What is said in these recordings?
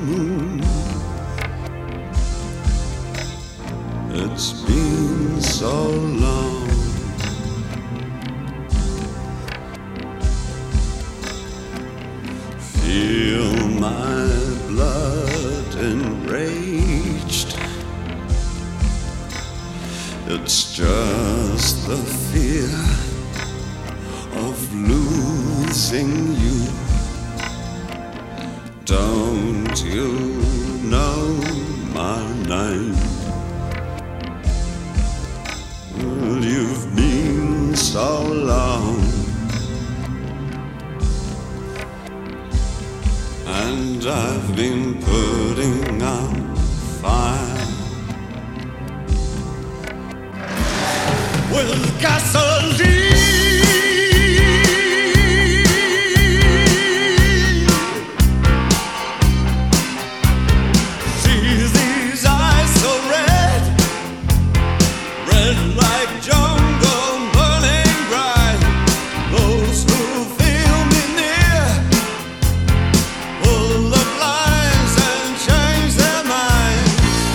It's been so long. Feel my blood enraged. It's just the fear of losing you. Don't you know my name? Well, you've been so long, and I've been putting out fire with gasoline. Like jungle burning bright, those who feel me near pull the blinds and change their mind.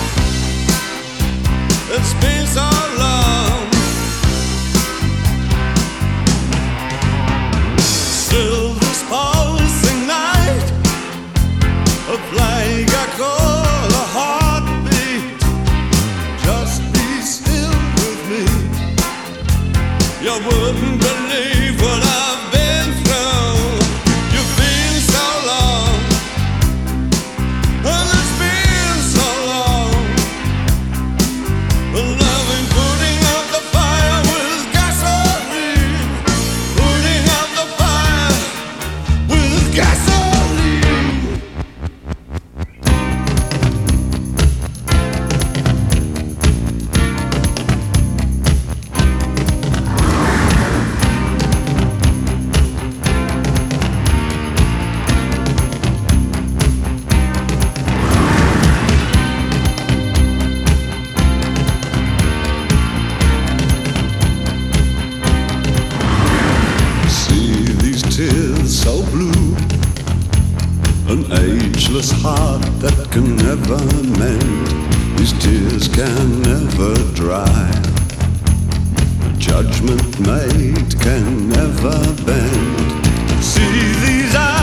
It's been so long. Still this pulsing night, a flag I call a heartbeat. Just be still. You wouldn't believe what I've been through. You've been so long, and it's been so long. Loving putting out the fire with gasoline, putting out the fire with gasoline. Tears so blue, an ageless heart that can never mend. These tears can never dry. A judgment made can never bend. See these eyes.